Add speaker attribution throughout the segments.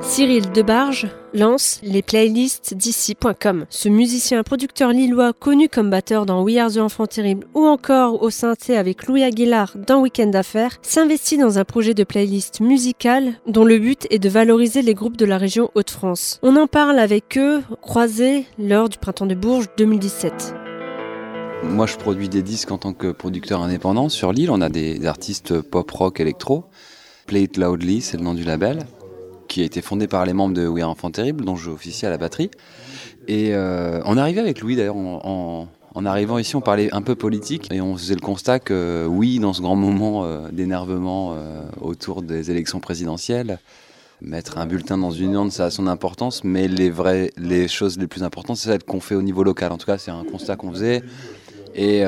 Speaker 1: Cyril Debarge lance les playlists d'ici.com. Ce musicien producteur lillois connu comme batteur dans We Are the Enfants Terribles ou encore au synthé avec Louis Aguilar dans Week-end Affaires s'investit dans un projet de playlist musicale dont le but est de valoriser les groupes de la région Hauts-de-France. On en parle avec eux, croisés lors du Printemps de Bourges 2017.
Speaker 2: Moi, je produis des disques en tant que producteur indépendant sur l'île. On a des artistes pop, rock, électro. Play It Loudly, c'est le nom du label, qui a été fondé par les membres de We Are Enfants Terribles, dont je officie à la batterie. Et on est arrivé avec Louis, d'ailleurs, en arrivant ici, on parlait un peu politique, et on faisait le constat que, oui, dans ce grand moment d'énervement autour des élections présidentielles, mettre un bulletin dans une urne, ça a son importance, mais les choses les plus importantes, c'est celles qu'on fait au niveau local. En tout cas, c'est un constat qu'on faisait. Et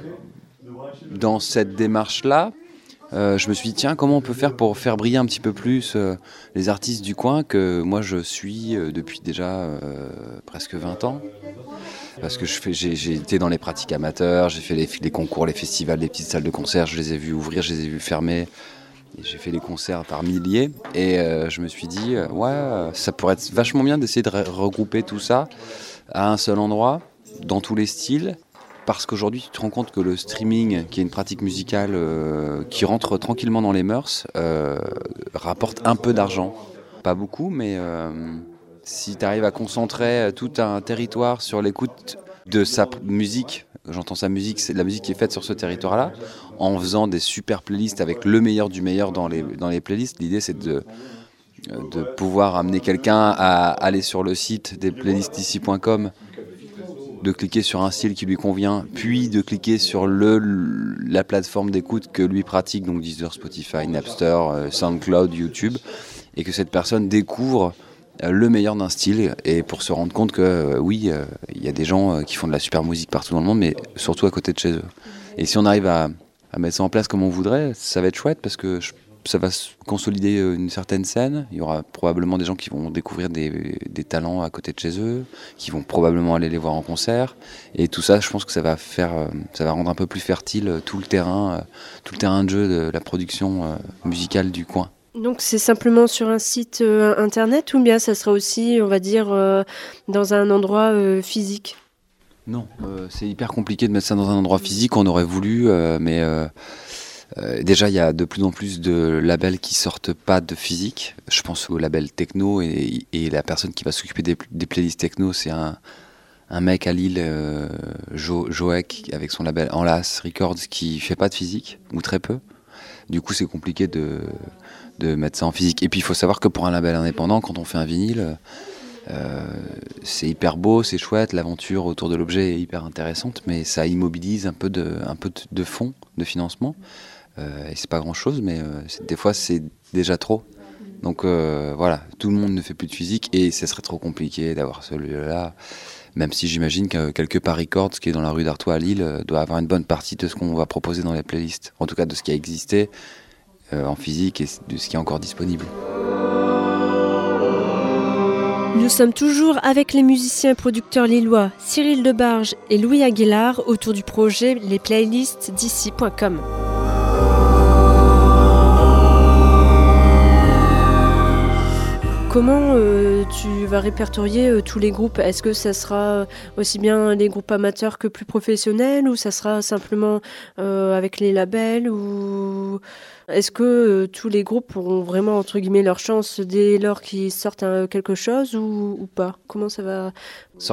Speaker 2: dans cette démarche-là, je me suis dit, tiens, comment on peut faire pour faire briller un petit peu plus les artistes du coin que moi je suis depuis déjà presque 20 ans. Parce que j'ai été dans les pratiques amateurs, j'ai fait les concours, les festivals, les petites salles de concert, je les ai vus ouvrir, je les ai vus fermer. Et j'ai fait des concerts par milliers et je me suis dit, ça pourrait être vachement bien d'essayer de regrouper tout ça à un seul endroit, dans tous les styles. Parce qu'aujourd'hui, tu te rends compte que le streaming, qui est une pratique musicale qui rentre tranquillement dans les mœurs, rapporte un peu d'argent. Pas beaucoup, mais si tu arrives à concentrer tout un territoire sur l'écoute de sa musique, j'entends sa musique, c'est la musique qui est faite sur ce territoire-là, en faisant des super playlists avec le meilleur du meilleur dans les playlists, l'idée c'est de pouvoir amener quelqu'un à aller sur le site des playlistici.com, de cliquer sur un style qui lui convient, puis de cliquer sur la plateforme d'écoute que lui pratique, donc Deezer, Spotify, Napster, SoundCloud, YouTube, et que cette personne découvre le meilleur d'un style, et pour se rendre compte que oui, il y a des gens qui font de la super musique partout dans le monde, mais surtout à côté de chez eux. Et si on arrive à mettre ça en place comme on voudrait, ça va être chouette, parce que ça va consolider une certaine scène. Il y aura probablement des gens qui vont découvrir des talents à côté de chez eux, qui vont probablement aller les voir en concert. Et tout ça, je pense que ça va rendre un peu plus fertile tout le terrain de jeu de la production musicale du coin.
Speaker 1: Donc c'est simplement sur un site internet ou bien ça sera aussi, on va dire, dans un endroit physique ?
Speaker 2: Non, c'est hyper compliqué de mettre ça dans un endroit physique. On aurait voulu, mais... déjà, il y a de plus en plus de labels qui sortent pas de physique. Je pense au label techno et la personne qui va s'occuper des playlists techno, c'est un mec à Lille, Joek, avec son label Enlace Records, qui fait pas de physique, ou très peu. Du coup, c'est compliqué de mettre ça en physique. Et puis, il faut savoir que pour un label indépendant, quand on fait un vinyle, c'est hyper beau, c'est chouette, l'aventure autour de l'objet est hyper intéressante, mais ça immobilise un peu de fonds, de financement. Et c'est pas grand chose, mais des fois c'est déjà trop. Donc voilà, tout le monde ne fait plus de physique et ce serait trop compliqué d'avoir celui-là. Même si j'imagine que quelque part Records, qui est dans la rue d'Artois à Lille, doit avoir une bonne partie de ce qu'on va proposer dans les playlists. En tout cas de ce qui a existé en physique et de ce qui est encore disponible.
Speaker 1: Nous sommes toujours avec les musiciens et producteurs lillois Cyril Debarge et Louis Aguilar autour du projet les playlists d'ici.com. Comment tu vas répertorier tous les groupes ? Est-ce que ça sera aussi bien les groupes amateurs que plus professionnels ou ça sera simplement avec les labels ou est-ce que tous les groupes auront vraiment entre guillemets leur chance dès lors qu'ils sortent quelque chose ou pas ? Comment ça va
Speaker 2: s'organiser ?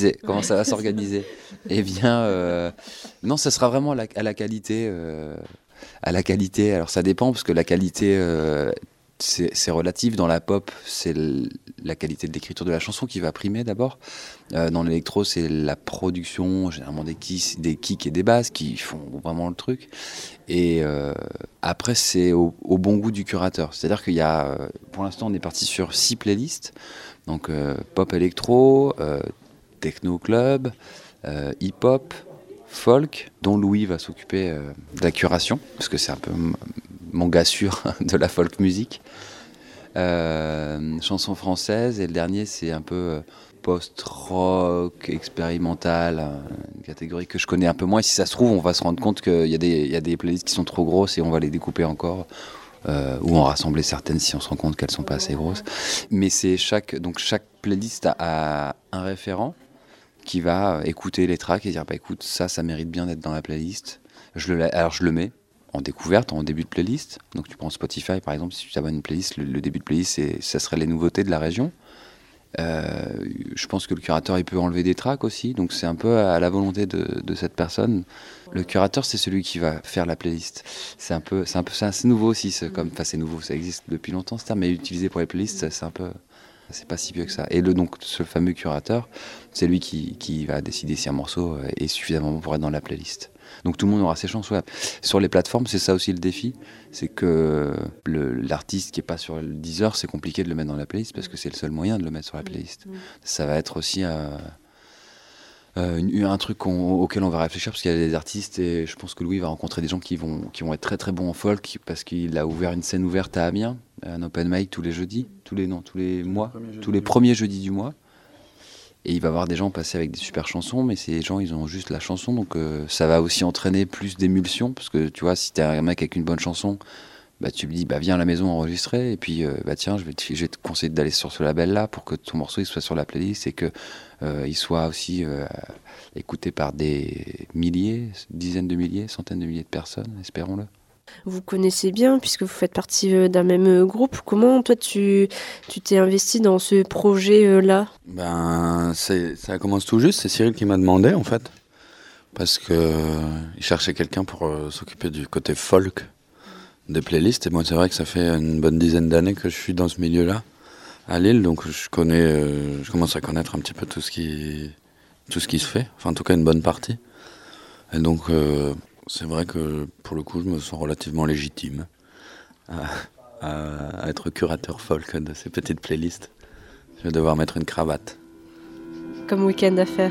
Speaker 2: Comment ça va s'organiser ? Eh bien, non, ça sera vraiment à la qualité. À la qualité, alors ça dépend parce que la qualité... C'est relatif. Dans la pop, c'est la qualité de l'écriture de la chanson qui va primer d'abord. Dans l'électro, c'est la production, généralement des kicks et des basses qui font vraiment le truc. Et après, c'est au bon goût du curateur. C'est-à-dire qu'il y a, pour l'instant, on est parti sur 6 playlists. Donc pop électro, techno club, hip-hop, folk, dont Louis va s'occuper de la curation, parce que c'est un peu mon gars sûr de la folk music. Chanson française, et le dernier c'est un peu post-rock, expérimental, une catégorie que je connais un peu moins. Et si ça se trouve, on va se rendre compte qu'il y a des playlists qui sont trop grosses et on va les découper encore. ou en rassembler certaines si on se rend compte qu'elles sont pas assez grosses. Mais c'est chaque playlist a un référent qui va écouter les tracks et dire bah écoute, ça mérite bien d'être dans la playlist. Alors je le mets en découverte, en début de playlist. Donc tu prends Spotify par exemple, si tu t'abonnes à une playlist, le début de playlist ça serait les nouveautés de la région. Je pense que le curateur il peut enlever des tracks aussi, donc c'est un peu à la volonté de cette personne. Le curateur c'est celui qui va faire la playlist. C'est assez nouveau aussi, c'est nouveau, ça existe depuis longtemps ce terme, mais utilisé pour les playlists c'est pas si vieux que ça. Et donc ce fameux curateur, c'est lui qui va décider si un morceau est suffisamment bon pour être dans la playlist. Donc tout le monde aura ses chances. Ouais. Sur les plateformes, c'est ça aussi le défi, c'est que l'artiste qui est pas sur le Deezer, c'est compliqué de le mettre dans la playlist parce que c'est le seul moyen de le mettre sur la playlist. Ça va être aussi un truc auquel on va réfléchir parce qu'il y a des artistes et je pense que Louis va rencontrer des gens qui vont être très très bons en folk parce qu'il a ouvert une scène ouverte à Amiens, un open mic tous les premiers jeudis du mois. Et il va voir des gens passer avec des super chansons, mais ces gens, ils ont juste la chanson, donc ça va aussi entraîner plus d'émulsion, parce que tu vois, si t'es un mec avec une bonne chanson, bah tu me dis, bah viens à la maison enregistrer, et puis bah tiens, je vais te conseiller d'aller sur ce label-là pour que ton morceau il soit sur la playlist et que il soit aussi écouté par des milliers, dizaines de milliers, centaines de milliers de personnes, espérons-le.
Speaker 1: Vous connaissez bien, puisque vous faites partie d'un même groupe. Comment, toi, tu t'es investi dans ce projet-là ?
Speaker 3: Ça commence tout juste. C'est Cyril qui m'a demandé, en fait. Parce qu'il cherchait quelqu'un pour s'occuper du côté folk des playlists. Et moi, c'est vrai que ça fait une bonne dizaine d'années que je suis dans ce milieu-là, à Lille. Donc, je commence à connaître un petit peu tout ce qui se fait. Enfin, en tout cas, une bonne partie. Et donc... c'est vrai que pour le coup, je me sens relativement légitime à être curateur folk de ces petites playlists. Je vais devoir mettre une cravate.
Speaker 1: Comme Week-end d'affaires.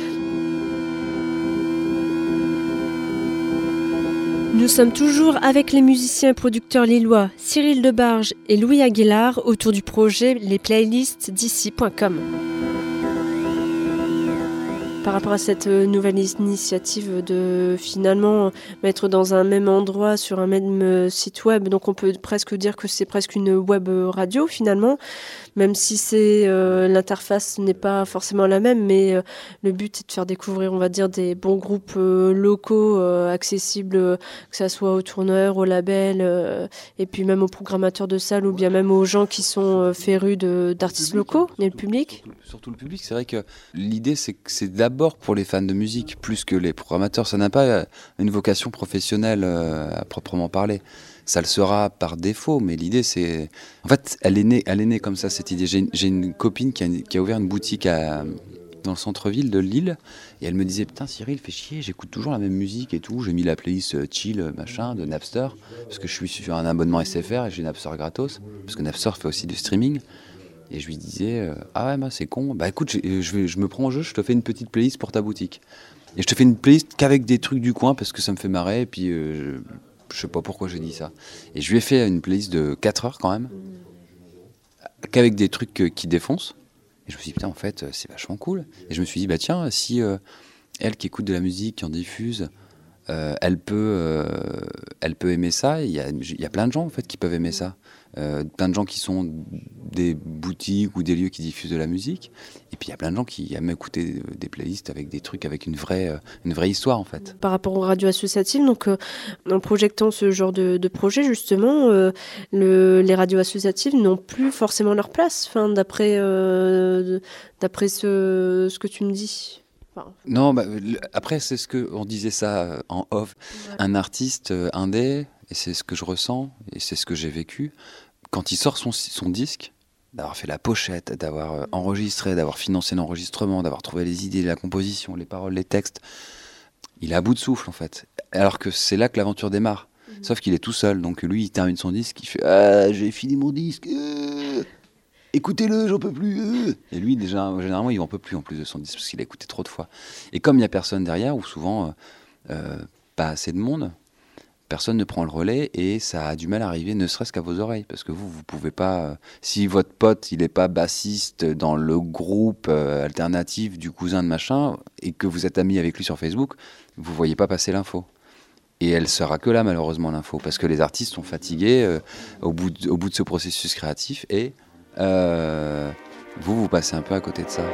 Speaker 1: Nous sommes toujours avec les musiciens et producteurs lillois Cyril Debarge et Louis Aguilar autour du projet lesplaylistd'ici.com. Par rapport à cette nouvelle initiative de finalement mettre dans un même endroit sur un même site web, donc on peut presque dire que c'est presque une web radio finalement, même si l'interface n'est pas forcément la même, mais le but est de faire découvrir, on va dire, des bons groupes locaux accessibles, que ça soit aux tourneurs, aux labels, et puis même aux programmateurs de salles ou bien même aux gens qui sont férus d'artistes locaux et le public.
Speaker 2: Surtout le public, c'est vrai que l'idée c'est que c'est d'abord pour les fans de musique plus que les programmateurs. Ça n'a pas une vocation professionnelle à proprement parler. Ça le sera par défaut, mais l'idée c'est... En fait, elle est née comme ça, cette idée. J'ai une copine qui a ouvert une boutique dans le centre-ville de Lille, et elle me disait, putain Cyril, fais chier, j'écoute toujours la même musique et tout. J'ai mis la playlist chill, machin, de Napster, parce que je suis sur un abonnement SFR et j'ai Napster gratos, parce que Napster fait aussi du streaming. Et je lui disais, ah ouais, bah, c'est con, bah écoute, je me prends en jeu, je te fais une petite playlist pour ta boutique. Et je te fais une playlist qu'avec des trucs du coin, parce que ça me fait marrer, et puis je sais pas pourquoi j'ai dit ça. Et je lui ai fait une playlist de 4 heures quand même, qu'avec des trucs qui défoncent. Et je me suis dit, putain, en fait, c'est vachement cool. Et je me suis dit, bah tiens, si elle qui écoute de la musique, qui en diffuse, elle peut aimer ça, il y a plein de gens en fait qui peuvent aimer ça. Plein de gens qui sont des boutiques ou des lieux qui diffusent de la musique, et puis il y a plein de gens qui aiment écouter des playlists avec des trucs avec une vraie histoire en fait.
Speaker 1: Par rapport aux radios associatives, donc en projetant ce genre de projet justement, les radios associatives n'ont plus forcément leur place, d'après ce que tu me dis.
Speaker 2: Non, après c'est ce que on disait ça en off. Ouais. Un artiste indé, et c'est ce que je ressens et c'est ce que j'ai vécu. Quand il sort son disque, d'avoir fait la pochette, d'avoir enregistré, d'avoir financé l'enregistrement, d'avoir trouvé les idées, la composition, les paroles, les textes, il est à bout de souffle en fait. Alors que c'est là que l'aventure démarre. Sauf qu'il est tout seul, donc lui il termine son disque, il fait « Ah, j'ai fini mon disque écoutez-le, j'en peux plus !» Et lui déjà, généralement il en peut plus en plus de son disque parce qu'il a écouté trop de fois. Et comme il n'y a personne derrière, ou souvent pas assez de monde, personne ne prend le relais et ça a du mal à arriver, ne serait-ce qu'à vos oreilles. Parce que vous pouvez pas... si votre pote, il n'est pas bassiste dans le groupe alternatif du cousin de machin et que vous êtes ami avec lui sur Facebook, vous voyez pas passer l'info. Et elle sera que là, malheureusement, l'info, parce que les artistes sont fatigués au bout de ce processus créatif, et vous passez un peu à côté de ça.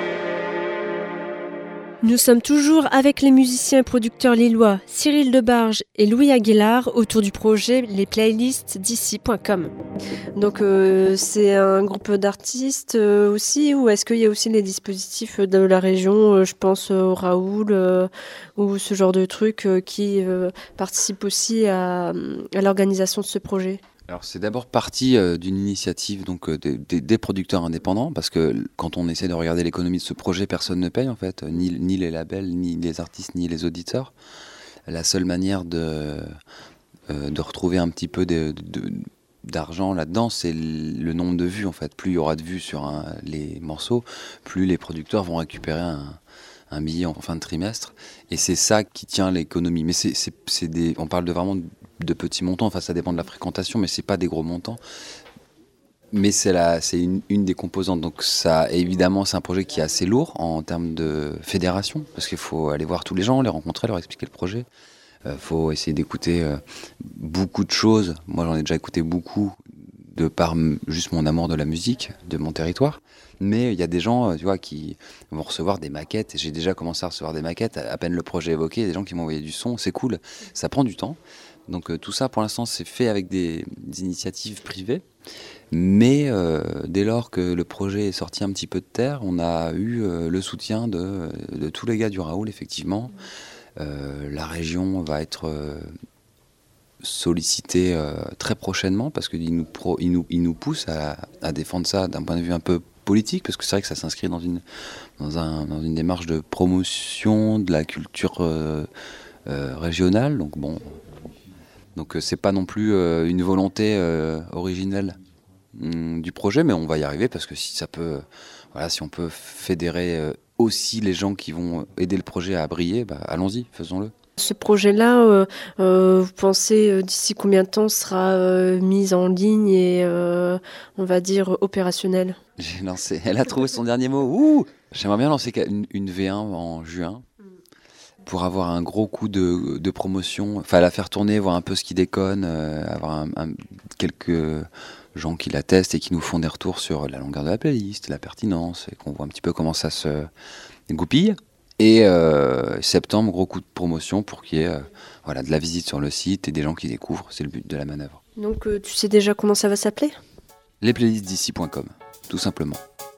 Speaker 1: Nous sommes toujours avec les musiciens et producteurs lillois Cyril Debarge et Louis Aguilar autour du projet les playlists d'ici.com. Donc c'est un groupe d'artistes aussi, ou est-ce qu'il y a aussi les dispositifs de la région, je pense au Raoul ou ce genre de trucs qui participent aussi à l'organisation de ce projet?
Speaker 2: Alors c'est d'abord parti d'une initiative donc des producteurs indépendants, parce que quand on essaie de regarder l'économie de ce projet, personne ne paye en fait, ni les labels, ni les artistes, ni les auditeurs. La seule manière de retrouver un petit peu d'argent là-dedans, c'est le nombre de vues en fait. Plus il y aura de vues sur les morceaux, plus les producteurs vont récupérer un billet en fin de trimestre, et c'est ça qui tient l'économie. Mais on parle vraiment de petits montants, enfin ça dépend de la fréquentation, mais c'est pas des gros montants. Mais c'est une des composantes. Donc ça, évidemment, c'est un projet qui est assez lourd en termes de fédération, parce qu'il faut aller voir tous les gens, les rencontrer, leur expliquer le projet. Faut essayer d'écouter beaucoup de choses. Moi, j'en ai déjà écouté beaucoup de par juste mon amour de la musique, de mon territoire. Mais il y a des gens, tu vois, qui vont recevoir des maquettes. J'ai déjà commencé à recevoir des maquettes. À peine le projet évoqué, il y a des gens qui m'ont envoyé du son. C'est cool. Ça prend du temps. Donc tout ça, pour l'instant, c'est fait avec des initiatives privées. Mais dès lors que le projet est sorti un petit peu de terre, on a eu le soutien de tous les gars du Raoul, effectivement. La région va être sollicitée très prochainement, parce qu'il nous pousse à défendre ça d'un point de vue un peu politique, parce que c'est vrai que ça s'inscrit dans une démarche de promotion de la culture régionale. Donc bon, c'est pas non plus une volonté originelle du projet, mais on va y arriver, parce que si on peut fédérer aussi les gens qui vont aider le projet à briller, allons-y, faisons-le.
Speaker 1: Ce projet-là, vous pensez d'ici combien de temps sera mis en ligne et, on va dire, opérationnel?
Speaker 2: J'ai lancé, elle a trouvé son dernier mot. Ouh, j'aimerais bien lancer une V1 en juin, pour avoir un gros coup de promotion, enfin la faire tourner, voir un peu ce qui déconne, avoir quelques gens qui la testent et qui nous font des retours sur la longueur de la playlist, la pertinence, et qu'on voit un petit peu comment ça se goupille. Et septembre, gros coup de promotion pour qu'il y ait de la visite sur le site et des gens qui découvrent. C'est le but de la manœuvre.
Speaker 1: Donc tu sais déjà comment ça va s'appeler?
Speaker 2: Les playlists d'ici.com, tout simplement.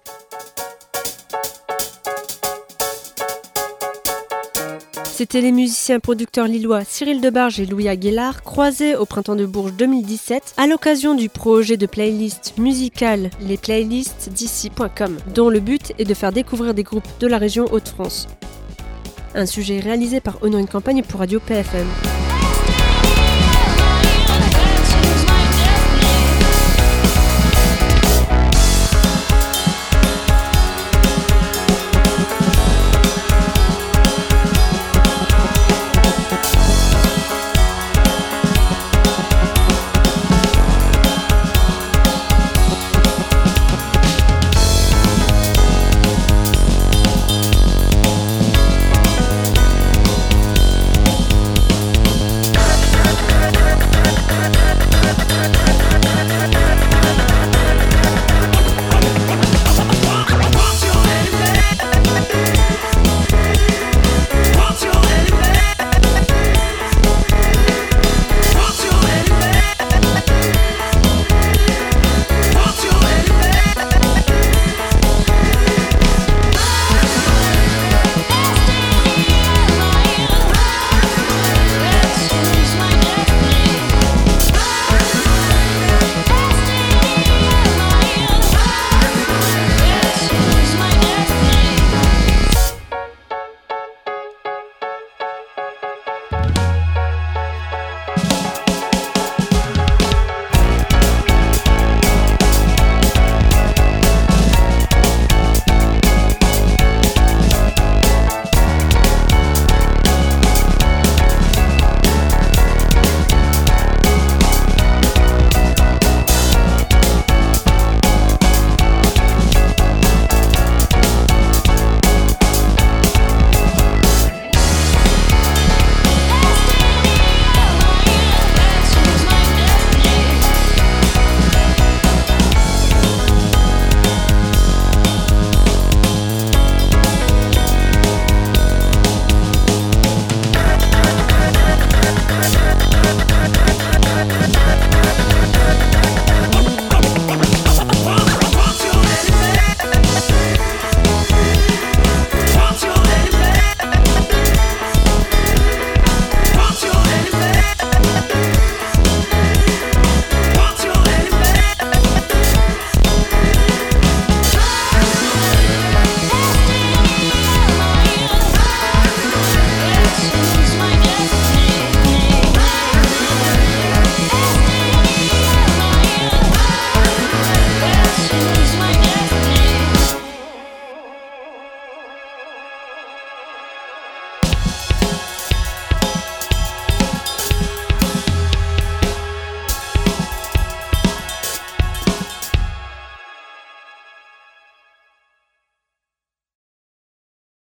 Speaker 1: C'était les musiciens producteurs lillois Cyril Debarge et Louis Aguilar, croisés au Printemps de Bourges 2017 à l'occasion du projet de playlist musicale les playlists d'ici.com, dont le but est de faire découvrir des groupes de la région Hauts-de-France. Un sujet réalisé par Honorine Campagne pour Radio PFM.